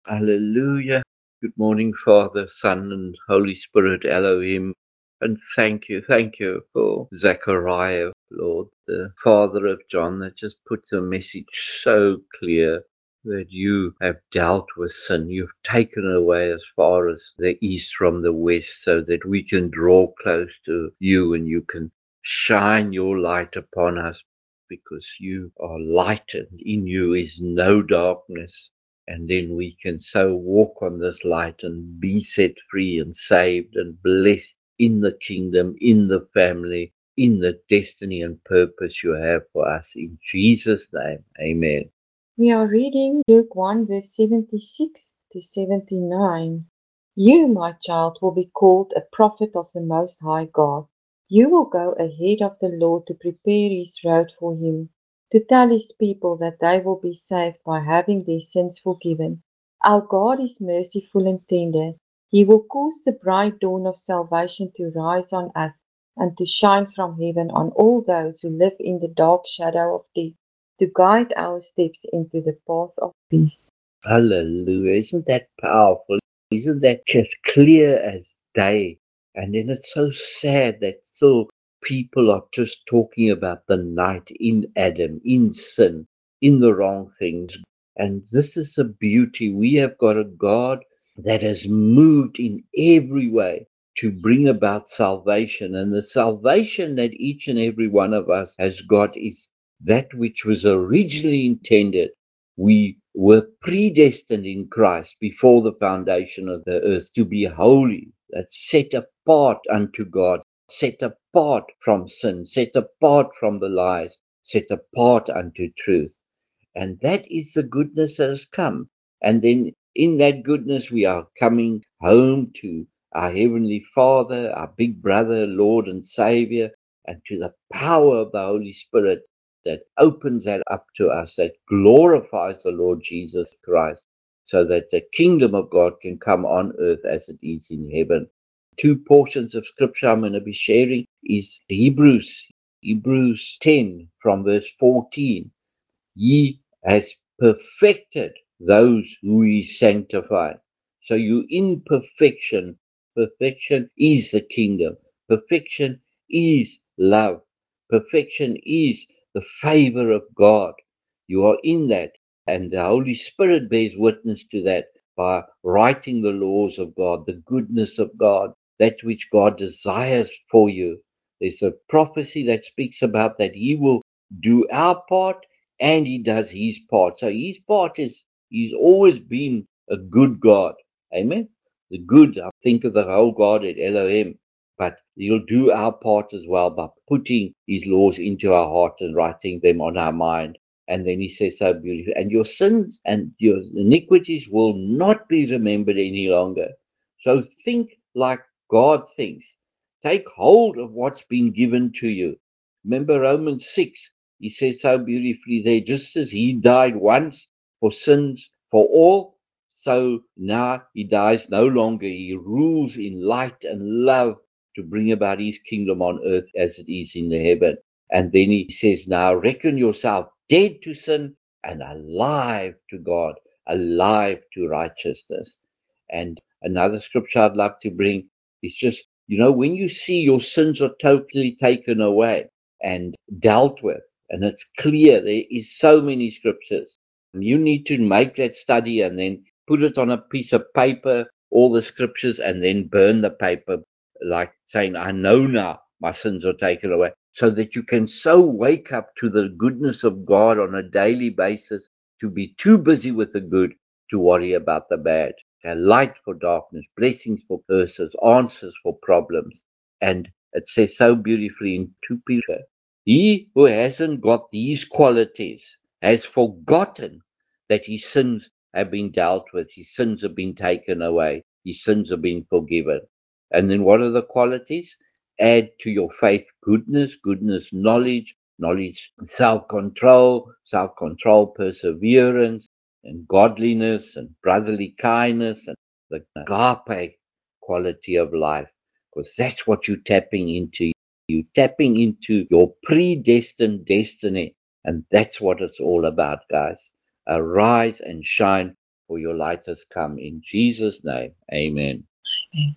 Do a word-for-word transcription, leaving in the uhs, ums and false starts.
Hallelujah. Good morning, Father, Son, and Holy Spirit, Elohim. And thank you, thank you for Zechariah, Lord, the father of John, that just puts a message so clear that you have dealt with sin. You've taken away as far as the east from the west so that we can draw close to you and you can shine your light upon us because you are light and in you is no darkness. And then we can so walk on this light and be set free and saved and blessed in the kingdom, in the family, in the destiny and purpose you have for us. In Jesus' name, amen. We are reading Luke one, verse seventy-six to seventy-nine. You, my child, will be called a prophet of the Most High God. You will go ahead of the Lord to prepare his road for him, to tell his people that they will be saved by having their sins forgiven. Our God is merciful and tender. He will cause the bright dawn of salvation to rise on us and to shine from heaven on all those who live in the dark shadow of death, to guide our steps into the path of peace. Hallelujah. Isn't that powerful? Isn't that just clear as day? And then it's so sad that still people are just talking about the night in Adam, in sin, in the wrong things. And this is the beauty. We have got a God that has moved in every way to bring about salvation. And the salvation that each and every one of us has got is that which was originally intended. We were predestined in Christ before the foundation of the earth to be holy, that's set apart unto God, set apart from sin, set apart from the lies, set apart unto truth. And that is the goodness that has come. And then in that goodness, we are coming home to our Heavenly Father, our big brother, Lord and Savior, and to the power of the Holy Spirit that opens that up to us, that glorifies the Lord Jesus Christ, so that the kingdom of God can come on earth as it is in heaven. Two portions of scripture I'm going to be sharing is Hebrews, Hebrews ten from verse fourteen. He has perfected those who he sanctified. So you in perfection. Perfection is the kingdom. Perfection is love. Perfection is the favor of God. You are in that. And the Holy Spirit bears witness to that by writing the laws of God, the goodness of God, that which God desires for you. There's a prophecy that speaks about that He will do our part and He does His part. So His part is He's always been a good God. Amen. The good, I think of the whole God at Elohim, but He'll do our part as well by putting His laws into our heart and writing them on our mind. And then He says so beautifully, and your sins and your iniquities will not be remembered any longer. So think like God thinks. Take hold of what's been given to you. Remember Romans six, he says so beautifully there, just as He died once for sins for all, so now He dies no longer. He rules in light and love to bring about His kingdom on earth as it is in the heaven. And then He says, now reckon yourself dead to sin and alive to God, alive to righteousness. And another scripture I'd love to bring is just, you know, when you see your sins are totally taken away and dealt with, and it's clear, there is so many scriptures. You need to make that study and then put it on a piece of paper, all the scriptures, and then burn the paper, like saying, I know now my sins are taken away, so that you can so wake up to the goodness of God on a daily basis to be too busy with the good to worry about the bad. A light for darkness, blessings for curses, answers for problems. And it says so beautifully in two Peter, he who hasn't got these qualities has forgotten that his sins have been dealt with, his sins have been taken away, his sins have been forgiven. And then what are the qualities? Add to your faith goodness, goodness, knowledge, knowledge, self-control, self-control, perseverance, and godliness, and brotherly kindness, and the agape quality of life, because that's what you're tapping into. You're tapping into your predestined destiny, and that's what it's all about, guys. Arise and shine, for your light has come. In Jesus' name, amen. Amen.